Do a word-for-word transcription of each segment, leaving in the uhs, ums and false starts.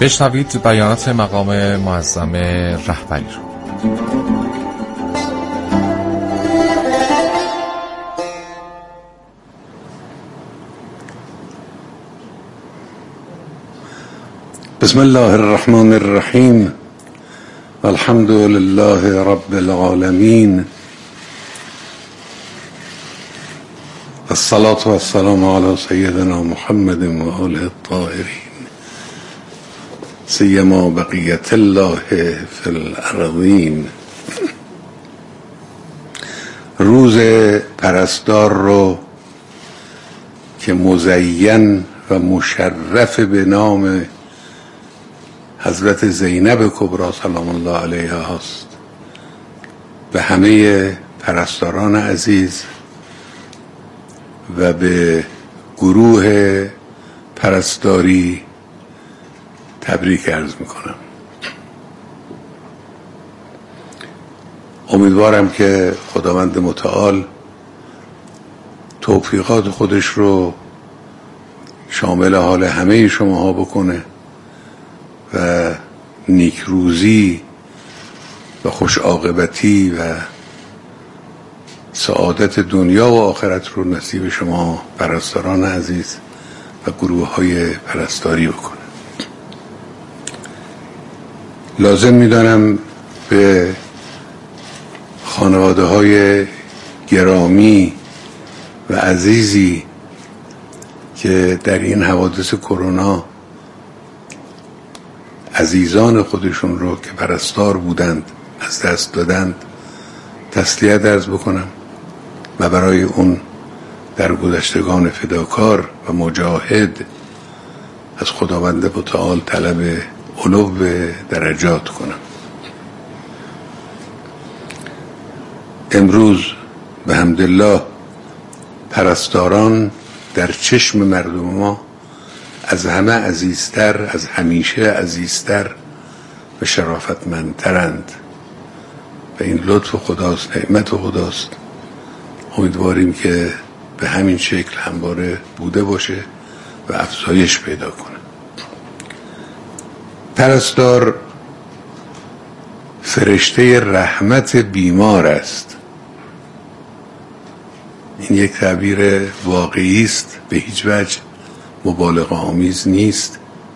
بشنوید بیانات مقام معظم رهبری رو. بسم الله الرحمن الرحیم الحمد لله رب العالمین الصلاة والسلام على سيدنا محمد و آله الطاهرین سیما بقیت الله فی الارضین. روز پرستار رو که مزین و مشرف به نام حضرت زینب کبری سلام الله علیها هست، به همه پرستاران عزیز و به گروه پرستاری تبریک عرض میکنم. امیدوارم که خداوند متعال توفیقات خودش رو شامل حال همه شماها بکنه و نیکروزی و خوش عاقبتی و سعادت دنیا و آخرت رو نصیب شما پرستاران عزیز و گروه های پرستاری بکنه. لازم میدانم به خانواده های گرامی و عزیزی که در این حوادث کرونا عزیزان خودشون رو که پرستار بودند از دست دادند تسلیت عرض بکنم و برای اون در گذشتگان فداکار و مجاهد از خداوند متعال طلب علو درجات کنم. امروز به حمدالله پرستاران در چشم مردم ما از همه عزیزتر، از همیشه عزیزتر و شرافتمندترند و این لطف خداست، نعمت خداست. امیدواریم که به همین شکل همواره بوده باشه و افزایش پیدا کنه. پرستار فرشته رحمت بیمار است. این یک تعبیر واقعی است، به هیچ وجه مبالغه آمیز نیست.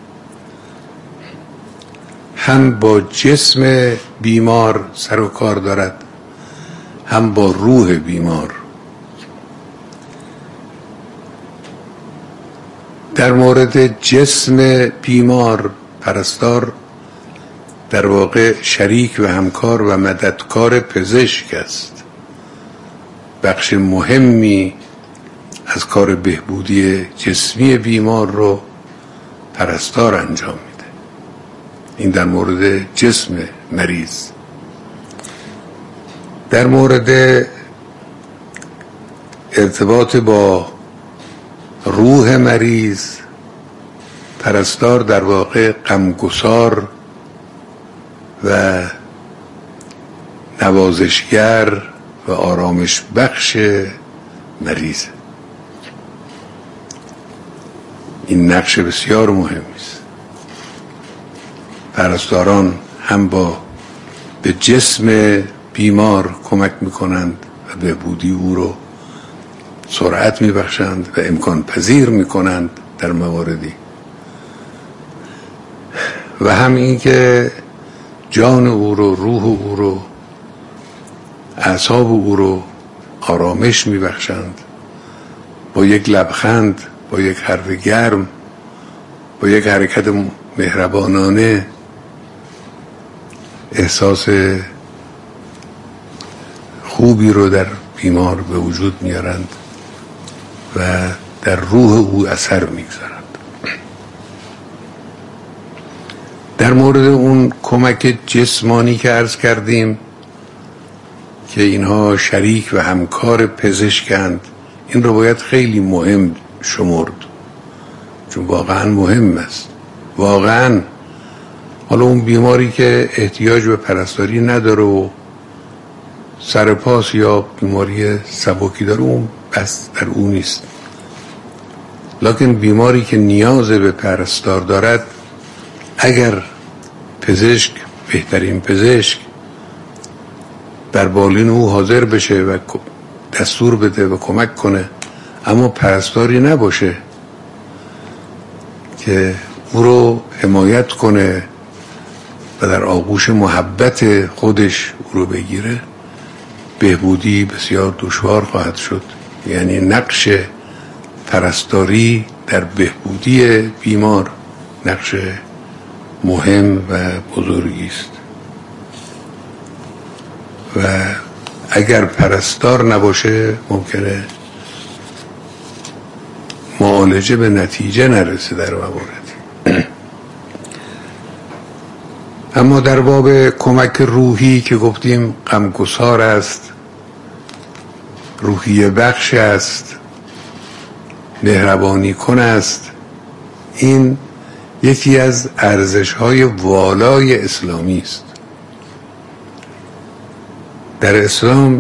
هم با جسم بیمار سر و کار دارد، هم با روح بیمار. در مورد جسم بیمار پرستار در واقع شریک و همکار و مددکار پزشک است. بخش مهمی از کار بهبودی جسمی بیمار رو پرستار انجام میده. این در مورد جسم مریض. در مورد ارتباط با روح مریض پرستار در واقع غمگسار و نوازشگر و آرامش بخش مریض. این نقش بسیار مهمی است. پرستاران هم با به جسم بیمار کمک میکنند و بهبودی او رو سرعت میبخشند و امکان پذیر میکنند در مواردی، و هم این که جان او رو، روح او رو، اعصاب او رو آرامش میبخشند. با یک لبخند، با یک حرف گرم، با یک حرکت مهربانانه احساس خوبی رو در بیمار به وجود میارند و در روح او اثر میگذارند. در مورد اون کمک جسمانی که عرض کردیم که اینها شریک و همکار پزشکند، این رو باید خیلی مهم شمرد، چون واقعا مهم است. واقعا حالا اون بیماری که احتیاج به پرستاری نداره و سرپاس یا بیماری سبکی داره، اون بس در اون نیست. لکن بیماری که نیاز به پرستار دارد اگر پزشک، بهترین پزشک، در بالین او حاضر بشه و دستور بده و کمک کنه، اما پرستاری نباشه که او رو حمایت کنه و در آغوش محبت خودش او رو بگیره، بهبودی بسیار دشوار خواهد شد. یعنی نقش پرستاری در بهبودی بیمار نقش مهم و بزرگی است و اگر پرستار نباشه ممکنه معالجه به نتیجه نرسه در موارد. اما در باب کمک روحی که گفتیم غمگسار است، روحیه بخش است، مهربانی کن است، این یکی از ارزش‌های والای اسلامی است. در اسلام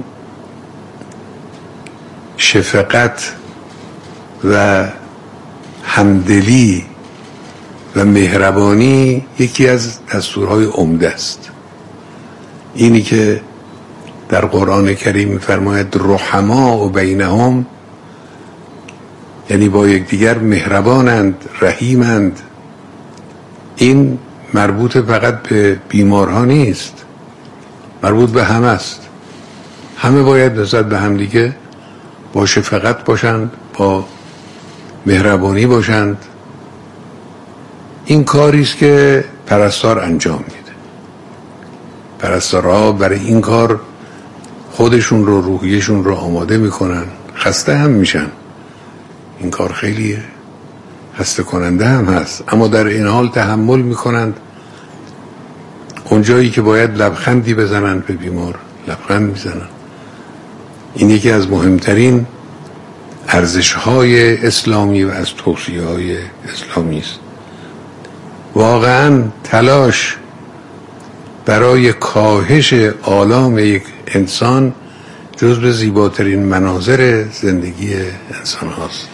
شفقت و همدلی و مهربانی یکی از دستورهای عمده است. اینی که در قرآن کریم می‌فرماید رحما و بینهم، یعنی با یکدیگر مهربانند، رحیمند. این مربوط فقط به بیمارها نیست، مربوط به همه است. همه باید نسبت به همدیگه با شفقت باشند، با مهربانی باشند. این کاری است که پرستار انجام میده. پرستارها برای این کار خودشون رو، روحیشون رو آماده میکنن، خسته هم میشن. این کار خیلی خسته کننده هم هست، اما در این حال تحمل میکنند. اونجایی که باید لبخندی بزنن به بیمار لبخند میزنن. این یکی از مهمترین ارزش‌های اسلامی و از توصیه‌های اسلامی است. واقعاً تلاش برای کاهش آلام یک انسان جزو زیباترین مناظر زندگی انسان هاست.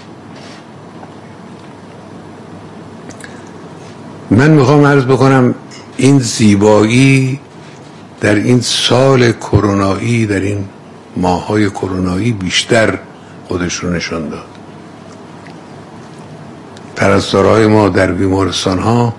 من میخوام عرض بکنم این زیبایی در این سال کرونایی، در این ماه‌های کرونایی بیشتر خودش رو نشان داد. پرستارهای ما در بیمارستان‌ها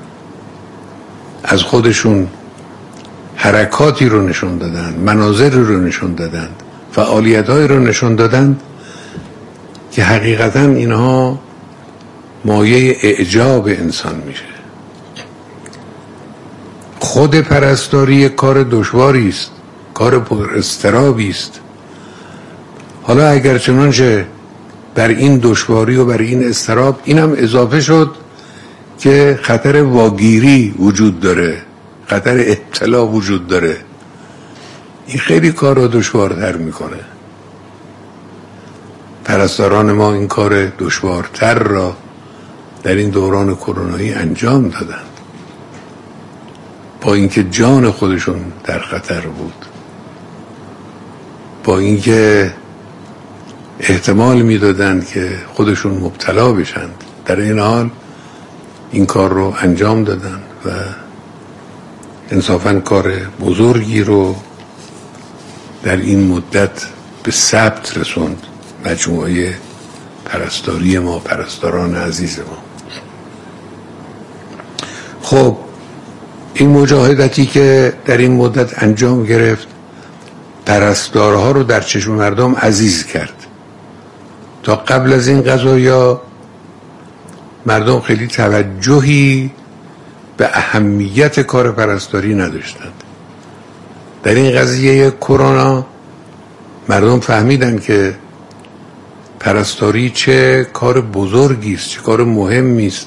از خودشون حرکاتی رو نشون دادن، مناظری رو نشون دادن، فعالیت‌هایی رو نشون دادن که حقیقتاً اینها مایه اعجاب انسان میشه. خود پرستاری کار دشواری است، کار پر اضطرابی است. حالا اگر چنانچه بر این دشواری و بر این اضطراب اینم اضافه شد که خطر واگیری وجود داره، خطر ابتلا وجود داره، این خیلی کار رو دشوارتر میکنه. پرستاران ما این کار دشوارتر را در این دوران کرونایی انجام دادن، با اینکه جان خودشون در خطر بود، با اینکه احتمال میدادند که خودشون مبتلا بشن، در این حال این کار رو انجام دادن و انصافاً کار بزرگی رو در این مدت به ثبت رسوند مجموعه پرستاری ما، پرستاران عزیز ما. خب این مجاهدتی که در این مدت انجام گرفت پرستارها رو در چشم مردم عزیز کرد. تا قبل از این قضایا مردم خیلی توجهی به اهمیت کار پرستاری نداشتند. در این قضیه کرونا مردم فهمیدن که پرستاری چه کار بزرگی است، چه کار مهمی است،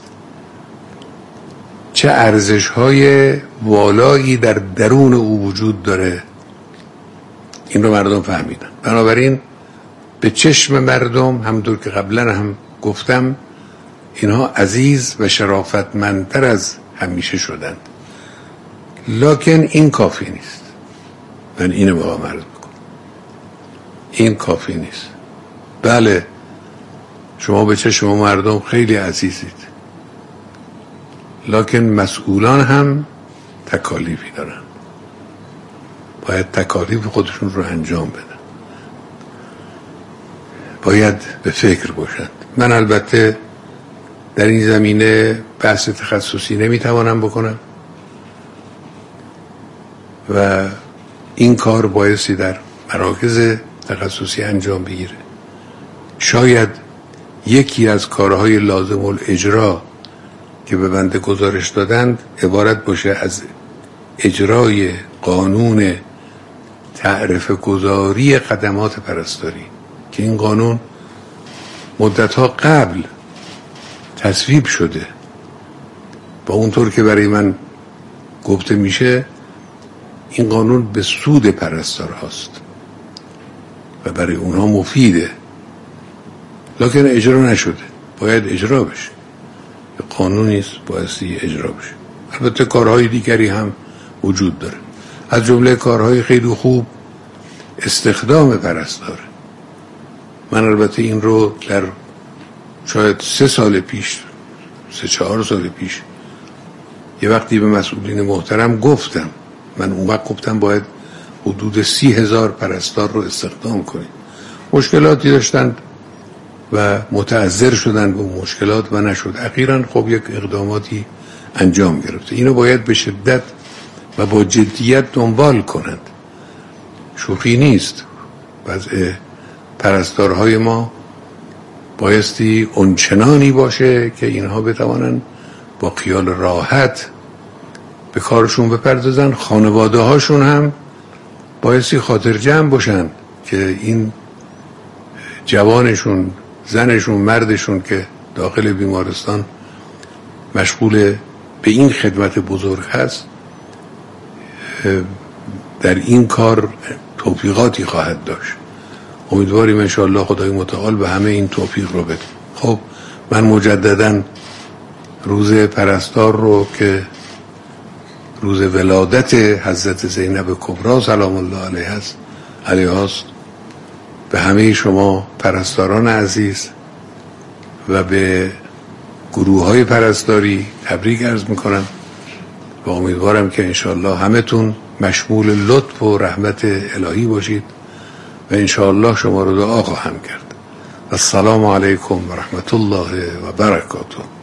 چه ارزش‌های والایی در درون او وجود داره. این رو مردم فهمیدن. بنابراین به چشم مردم، همونطور که قبلا هم گفتم، اینها عزیز و شرافتمندتر از همیشه شدند. لکن این کافی نیست. من اینو با هم عرض میکنم، این کافی نیست. بله شما به چشم مردم خیلی عزیزید، لکن مسئولان هم تکالیفی دارن، باید تکالیف خودشون رو انجام بدن، باید به فکر باشند. من البته در این زمینه بحث تخصصی نمیتوانم بکنم و این کار بایستی در مراکز تخصصی انجام بگیره. شاید یکی از کارهای لازم الاجرا که به بنده گزارش دادند عبارت باشه از اجرای قانون تعرفه گذاری خدمات پرستاری که این قانون مدتها قبل تصویب شده با اونطور که برای من گفته میشه این قانون به سود پرستار هاست و برای اونها مفیده، لکن اجرا نشده. باید اجرا بشه، قانونی است بایستی اجرا بشه. البته کارهای دیگری هم وجود داره، از جمله کارهای خیلی خوب استخدام پرستاره. من البته این رو در شاید سه سال پیش سه چهار سال پیش یه وقتی به مسئولین محترم گفتم، من اون وقت گفتم باید حدود سی هزار پرستار رو استخدام کنید. مشکلاتی داشتند و متعذر شدن به مشکلات و نشد. اخیراً خب یک اقداماتی انجام گرفته. اینو باید به شدت و با جدیت دنبال کنند. شوخی نیست. وضع پرستارهای ما بایستی اونچنانی باشه که اینها بتوانند با خیال راحت به کارشون بپردازن. خانواده هاشون هم بایستی خاطر جمع باشن که این جوانشون، زنشون، مردشون که داخل بیمارستان مشغول به این خدمت بزرگ هست در این کار توفیقاتی خواهد داشت. امیدواریم انشاءالله خدای متعال به همه این توفیق رو بده. خب من مجددا روز پرستار رو که روز ولادت حضرت زینب کبری سلام الله علیها است علیها است به همه شما پرستاران عزیز و به گروه های پرستاری تبریک عرض میکنم و امیدوارم که انشاءالله همه تون مشمول لطف و رحمت الهی باشید و انشاءالله شما رو دعا خواهم کرد. السلام علیکم و رحمت الله و برکاته.